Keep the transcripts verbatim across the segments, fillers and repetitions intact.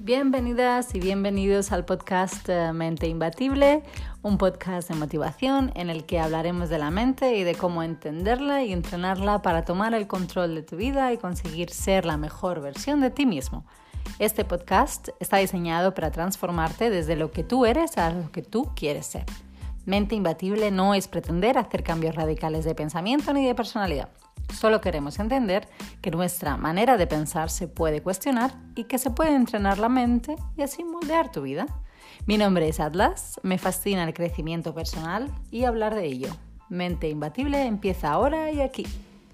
Bienvenidas y bienvenidos al podcast Mente Imbatible, un podcast de motivación en el que hablaremos de la mente y de cómo entenderla y entrenarla para tomar el control de tu vida y conseguir ser la mejor versión de ti mismo. Este podcast está diseñado para transformarte desde lo que tú eres a lo que tú quieres ser. Mente Imbatible no es pretender hacer cambios radicales de pensamiento ni de personalidad. Solo queremos entender que nuestra manera de pensar se puede cuestionar y que se puede entrenar la mente y así moldear tu vida. Mi nombre es Atlas, me fascina el crecimiento personal y hablar de ello. Mente Imbatible empieza ahora y aquí.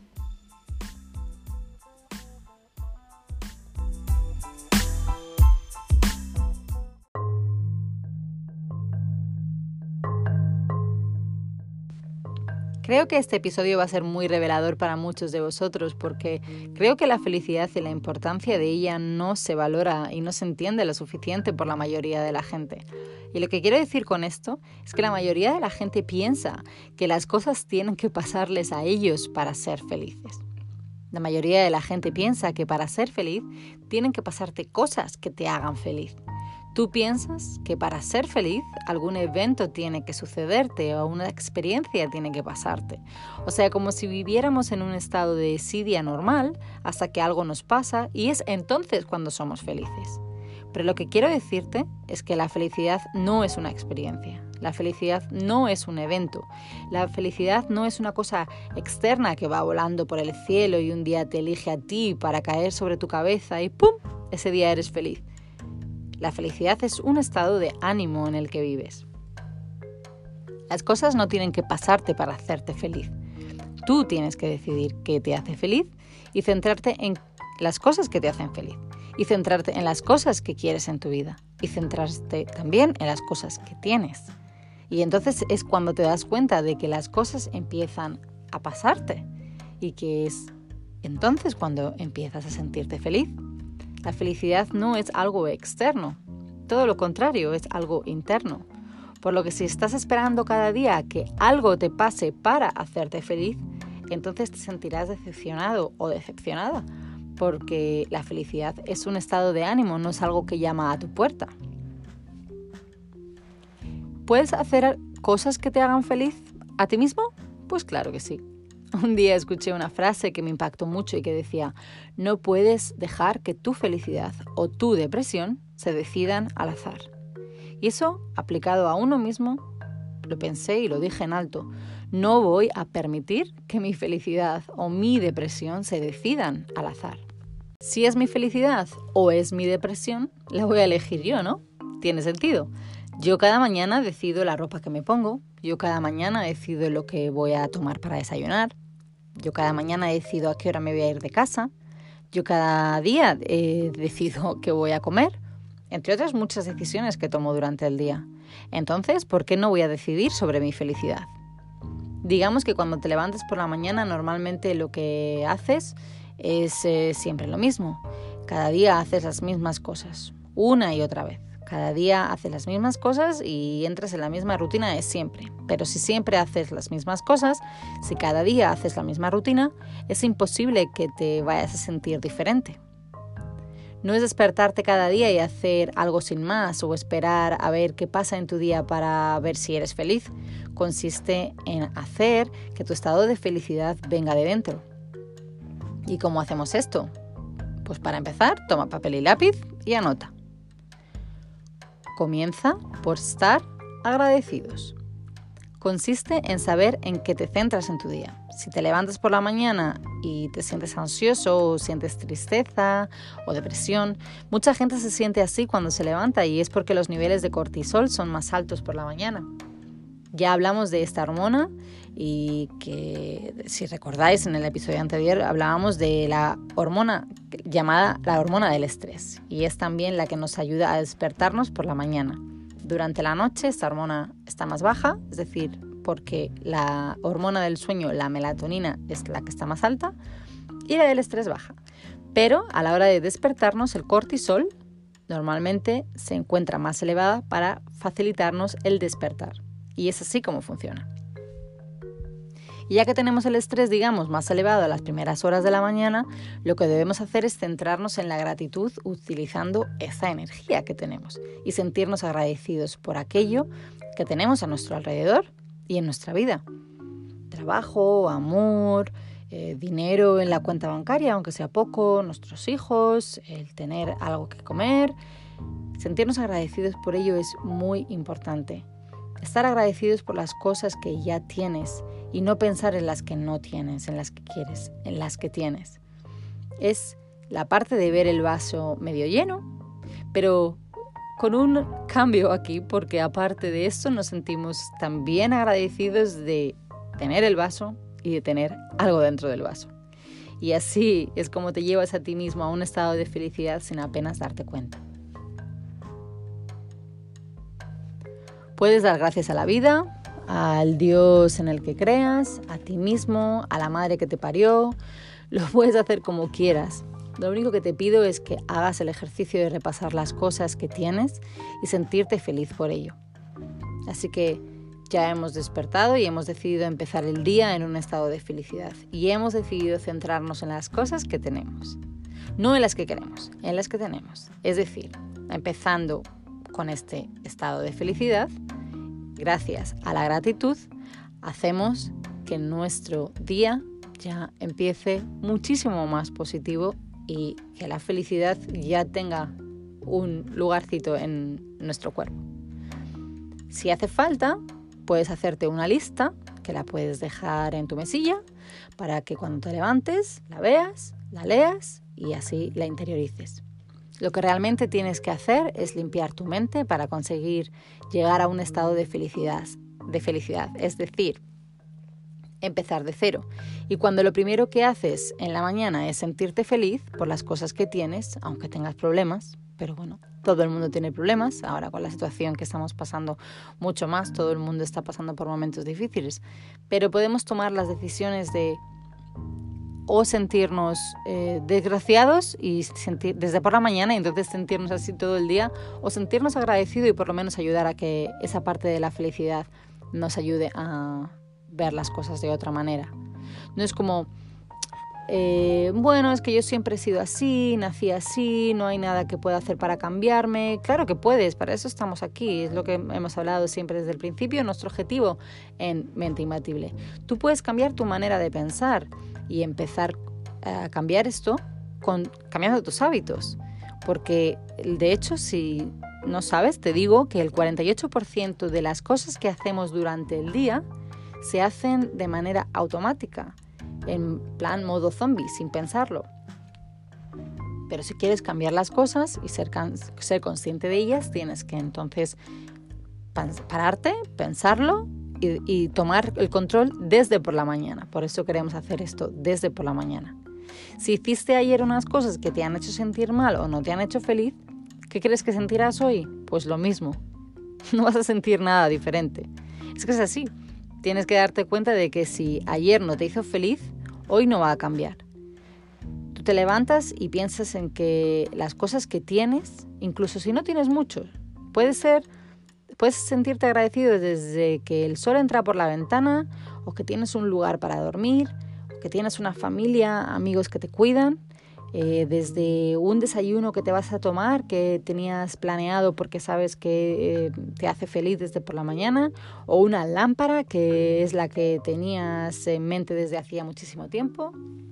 Creo que este episodio va a ser muy revelador para muchos de vosotros porque creo que la felicidad y la importancia de ella no se valora y no se entiende lo suficiente por la mayoría de la gente. Y lo que quiero decir con esto es que la mayoría de la gente piensa que las cosas tienen que pasarles a ellos para ser felices. La mayoría de la gente piensa que para ser feliz tienen que pasarte cosas que te hagan feliz. Tú piensas que para ser feliz algún evento tiene que sucederte o una experiencia tiene que pasarte. O sea, como si viviéramos en un estado de desidia normal hasta que algo nos pasa y es entonces cuando somos felices. Pero lo que quiero decirte es que la felicidad no es una experiencia. La felicidad no es un evento. La felicidad no es una cosa externa que va volando por el cielo y un día te elige a ti para caer sobre tu cabeza y ¡pum! Ese día eres feliz. La felicidad es un estado de ánimo en el que vives. Las cosas no tienen que pasarte para hacerte feliz. Tú tienes que decidir qué te hace feliz y centrarte en las cosas que te hacen feliz. Y centrarte en las cosas que quieres en tu vida. Y centrarte también en las cosas que tienes. Y entonces es cuando te das cuenta de que las cosas empiezan a pasarte. Y que es entonces cuando empiezas a sentirte feliz. La felicidad no es algo externo, todo lo contrario, es algo interno. Por lo que si estás esperando cada día que algo te pase para hacerte feliz, entonces te sentirás decepcionado o decepcionada, porque la felicidad es un estado de ánimo, no es algo que llama a tu puerta. ¿Puedes hacer cosas que te hagan feliz a ti mismo? Pues claro que sí. Un día escuché una frase que me impactó mucho y que decía: no puedes dejar que tu felicidad o tu depresión se decidan al azar. Y eso, aplicado a uno mismo, lo pensé y lo dije en alto. No voy a permitir que mi felicidad o mi depresión se decidan al azar. Si es mi felicidad o es mi depresión, la voy a elegir yo, ¿no? Tiene sentido. Yo cada mañana decido la ropa que me pongo, yo cada mañana decido lo que voy a tomar para desayunar, yo cada mañana decido a qué hora me voy a ir de casa, yo cada día eh, decido qué voy a comer, entre otras muchas decisiones que tomo durante el día. Entonces, ¿por qué no voy a decidir sobre mi felicidad? Digamos que cuando te levantas por la mañana, normalmente lo que haces es eh, siempre lo mismo. Cada día haces las mismas cosas, una y otra vez. Cada día haces las mismas cosas y entras en la misma rutina de siempre. Pero si siempre haces las mismas cosas, si cada día haces la misma rutina, es imposible que te vayas a sentir diferente. No es despertarte cada día y hacer algo sin más o esperar a ver qué pasa en tu día para ver si eres feliz. Consiste en hacer que tu estado de felicidad venga de dentro. ¿Y cómo hacemos esto? Pues para empezar, toma papel y lápiz y anota. Comienza por estar agradecidos. Consiste en saber en qué te centras en tu día. Si te levantas por la mañana y te sientes ansioso o sientes tristeza o depresión, mucha gente se siente así cuando se levanta y es porque los niveles de cortisol son más altos por la mañana. Ya hablamos de esta hormona y que, si recordáis, en el episodio anterior hablábamos de la hormona llamada la hormona del estrés y es también la que nos ayuda a despertarnos por la mañana. Durante la noche esta hormona está más baja, es decir, porque la hormona del sueño, la melatonina, es la que está más alta y la del estrés baja. Pero a la hora de despertarnos el cortisol normalmente se encuentra más elevada para facilitarnos el despertar. Y es así como funciona. Y ya que tenemos el estrés, digamos, más elevado a las primeras horas de la mañana, lo que debemos hacer es centrarnos en la gratitud utilizando esa energía que tenemos y sentirnos agradecidos por aquello que tenemos a nuestro alrededor y en nuestra vida. Trabajo, amor, eh, dinero en la cuenta bancaria, aunque sea poco, nuestros hijos, el tener algo que comer. Sentirnos agradecidos por ello es muy importante. Estar agradecidos por las cosas que ya tienes y no pensar en las que no tienes, en las que quieres, en las que tienes. Es la parte de ver el vaso medio lleno, pero con un cambio aquí, porque aparte de esto nos sentimos también agradecidos de tener el vaso y de tener algo dentro del vaso. Y así es como te llevas a ti mismo a un estado de felicidad sin apenas darte cuenta. Puedes dar gracias a la vida, al Dios en el que creas, a ti mismo, a la madre que te parió. Lo puedes hacer como quieras. Lo único que te pido es que hagas el ejercicio de repasar las cosas que tienes y sentirte feliz por ello. Así que ya hemos despertado y hemos decidido empezar el día en un estado de felicidad. Y hemos decidido centrarnos en las cosas que tenemos. No en las que queremos, en las que tenemos. Es decir, empezando con este estado de felicidad, gracias a la gratitud, hacemos que nuestro día ya empiece muchísimo más positivo y que la felicidad ya tenga un lugarcito en nuestro cuerpo. Si hace falta, puedes hacerte una lista que la puedes dejar en tu mesilla para que cuando te levantes la veas, la leas y así la interiorices. Lo que realmente tienes que hacer es limpiar tu mente para conseguir llegar a un estado de felicidad, de felicidad, es decir, empezar de cero. Y cuando lo primero que haces en la mañana es sentirte feliz por las cosas que tienes, aunque tengas problemas, pero bueno, todo el mundo tiene problemas, ahora con la situación que estamos pasando mucho más, todo el mundo está pasando por momentos difíciles, pero podemos tomar las decisiones de o sentirnos eh, desgraciados y sentir desde por la mañana y entonces sentirnos así todo el día, o sentirnos agradecidos y por lo menos ayudar a que esa parte de la felicidad nos ayude a ver las cosas de otra manera. No es como, eh, bueno, es que yo siempre he sido así, nací así, no hay nada que pueda hacer para cambiarme. Claro que puedes, para eso estamos aquí, es lo que hemos hablado siempre desde el principio, nuestro objetivo en Mente Imbatible. Tú puedes cambiar tu manera de pensar y empezar a cambiar esto con, cambiando tus hábitos, porque de hecho si no sabes, te digo que el cuarenta y ocho por ciento de las cosas que hacemos durante el día se hacen de manera automática, en plan modo zombie, sin pensarlo. Pero si quieres cambiar las cosas y ser, ser consciente de ellas, tienes que entonces pararte, pensarlo y, y tomar el control desde por la mañana. Por eso queremos hacer esto desde por la mañana. Si hiciste ayer unas cosas que te han hecho sentir mal o no te han hecho feliz, ¿qué crees que sentirás hoy? Pues lo mismo. No vas a sentir nada diferente. Es que es así. Tienes que darte cuenta de que si ayer no te hizo feliz, hoy no va a cambiar. Tú te levantas y piensas en que las cosas que tienes, incluso si no tienes mucho, puede ser, puedes sentirte agradecido desde que el sol entra por la ventana, o que tienes un lugar para dormir, o que tienes una familia, amigos que te cuidan, eh, desde un desayuno que te vas a tomar que tenías planeado porque sabes que eh, te hace feliz desde por la mañana, o una lámpara que es la que tenías en mente desde hacía muchísimo tiempo.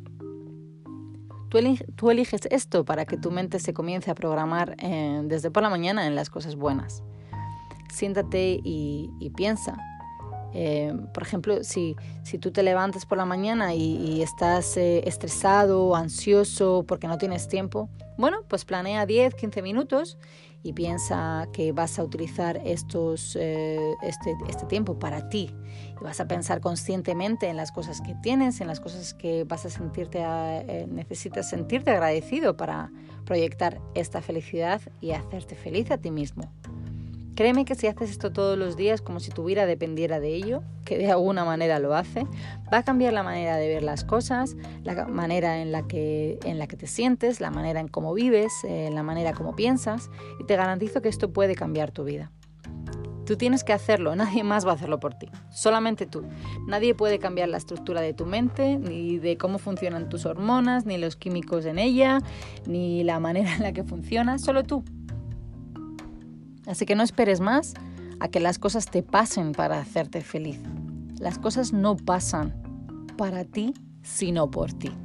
Tú, elige, tú eliges esto para que tu mente se comience a programar eh, desde por la mañana en las cosas buenas. Siéntate y, y piensa. Eh, por ejemplo, si, si tú te levantas por la mañana y, y estás eh, estresado, ansioso porque no tienes tiempo, bueno, pues planea diez, quince minutos y piensa que vas a utilizar estos, eh, este, este tiempo para ti. Y vas a pensar conscientemente en las cosas que tienes, en las cosas que vas a sentirte, eh, necesitas sentirte agradecido para proyectar esta felicidad y hacerte feliz a ti mismo. Créeme que si haces esto todos los días como si tu vida dependiera de ello, que de alguna manera lo hace, va a cambiar la manera de ver las cosas, la manera en la que, en la que te sientes, la manera en cómo vives, eh, la manera como piensas, y te garantizo que esto puede cambiar tu vida. Tú tienes que hacerlo, nadie más va a hacerlo por ti, solamente tú. Nadie puede cambiar la estructura de tu mente, ni de cómo funcionan tus hormonas, ni los químicos en ella, ni la manera en la que funciona, solo tú. Así que no esperes más a que las cosas te pasen para hacerte feliz. Las cosas no pasan para ti, sino por ti.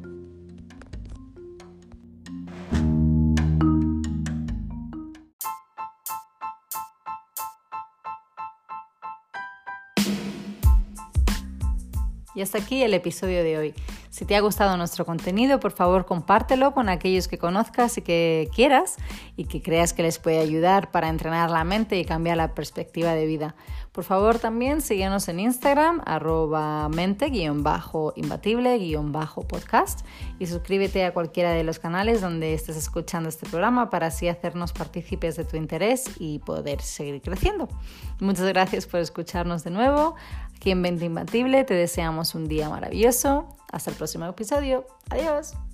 Y hasta aquí el episodio de hoy. Si te ha gustado nuestro contenido, por favor compártelo con aquellos que conozcas y que quieras y que creas que les puede ayudar para entrenar la mente y cambiar la perspectiva de vida. Por favor también síguenos en Instagram, arroba mente-imbatible-podcast y suscríbete a cualquiera de los canales donde estés escuchando este programa para así hacernos partícipes de tu interés y poder seguir creciendo. Muchas gracias por escucharnos de nuevo. Aquí en Mente Imbatible te deseamos un día maravilloso. Hasta el próximo episodio. Adiós.